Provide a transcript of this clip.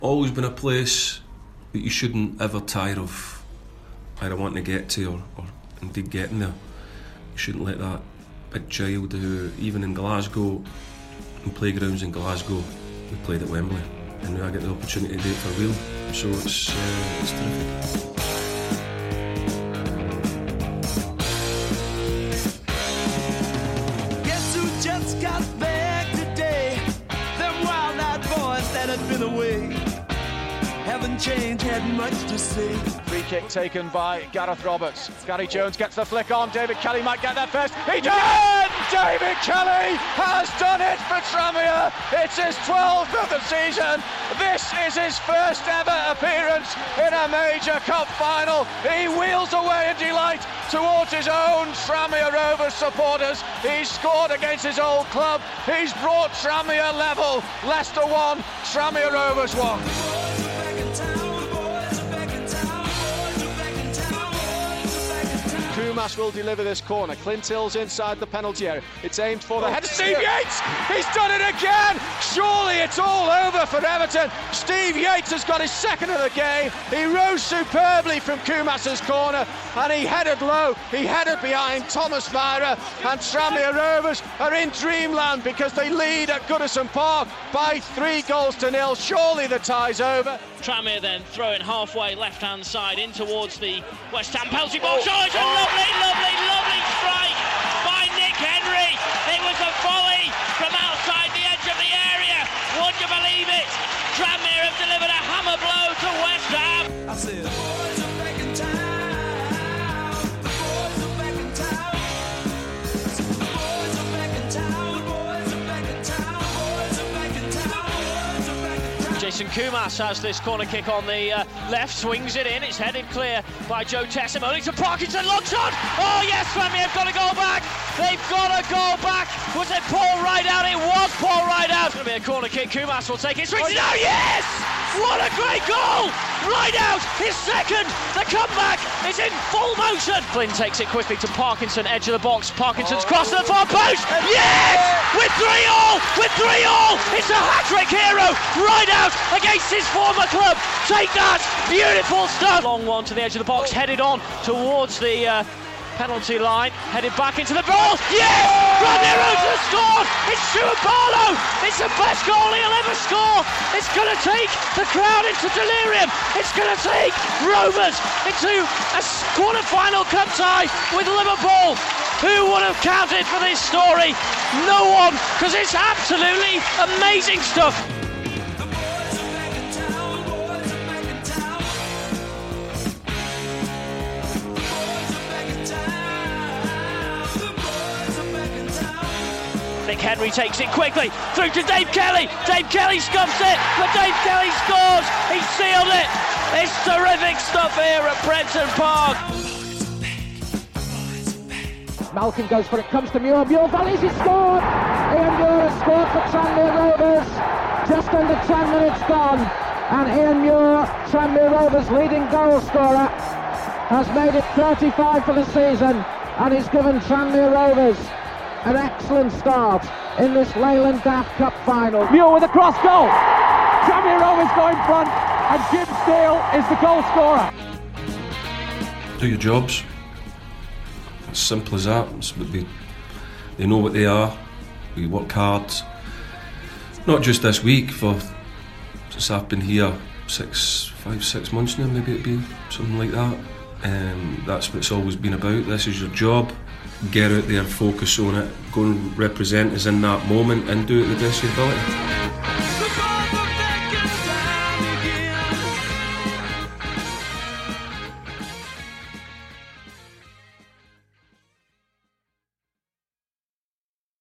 Always been a place that you shouldn't ever tire of either wanting to get to or indeed getting there. You shouldn't let that big child who, even in Glasgow, in playgrounds in Glasgow, we played at Wembley, and now I get the opportunity to do it for real, so it's terrific. Guess who just got back today? Them wild-eyed boys that had been away haven't changed, had much to say. Free kick taken by Gareth Roberts. Gary Jones gets the flick on. David Kelly might get there first. He did! David Kelly has done it for Tranmere. It's his 12th of the season. This is his first ever appearance in a major cup final. He wheels away in delight towards his own Tranmere Rovers supporters. He's scored against his old club. He's brought Tranmere level. Leicester 1, Tranmere Rovers 1. Koumas will deliver this corner. Clint Hill's inside the penalty area. It's aimed for the head. Steve Yates! He's done it again! Surely it's all over for Everton. Steve Yates has got his second of the game. He rose superbly from Koumas's corner and he headed low. He headed behind Thomas Myra, and Tranmere Rovers are in dreamland because they lead at Goodison Park by 3-0. Surely the tie's over. Tranmere then throwing halfway left-hand side in towards the West Ham penalty box. Oh, it's a lovely strike by Nick Henry. It was a volley from outside the edge of the area. Would you believe it? Tranmere have delivered a hammer blow to West Ham. I said, the boys are back in town. The boys are back in town. The boys are back in town. The boys are back in town. The boys are back in town. The boys are back in town. Jason Koumas has this corner kick on the left, swings it in, it's headed clear by Joe Tessem, only to Parkinson, long shot! Oh yes, Tranmere have got to go back! They've got to go back! Was it Paul Rideout? It was Paul Rideout! It's going to be a corner kick, Koumas will take it, swings it out, yes! What a great goal! Rideout, his second! The comeback is in full motion! Flynn takes it quickly to Parkinson, edge of the box, Parkinson's cross to the far post! Yes! With 3-all! With 3-all! It's a hat-trick hero! Rideout against his former club! Take that! Beautiful stuff! Long one to the edge of the box, headed on towards the penalty line, headed back into the ball. Yes! Tranmere has scored! It's Stuart Barlow! It's the best goal he'll ever score! It's going to take the crowd into delirium! It's going to take Rovers into a quarter-final cup tie with Liverpool! Who would have counted for this story? No one, because it's absolutely amazing stuff! Nick Henry takes it quickly through to Dave Kelly. Dave Kelly scuffs it, but Dave Kelly scores. He sealed it. It's terrific stuff here at Prenton Park. Malkin goes for it, comes to Muir. Muir volleys, he scored. Ian Muir has scored for Tranmere Rovers. Just under 10 minutes gone, and Ian Muir, Tranmere Rovers' leading goal scorer, has made it 35 for the season, and he's given Tranmere Rovers an excellent start in this Leyland Daft Cup final. Muir with a cross goal. Tranmere Rovers go in front, and Jim Steele is the goal scorer. Do your jobs. As simple as that. They know what they are. We work hard. Not just this week, since I've been here 5-6 months now, maybe it'd be something like that. That's what it's always been about. This is your job. Get out there, focus on it, go and represent us in that moment and do it to the best of your ability.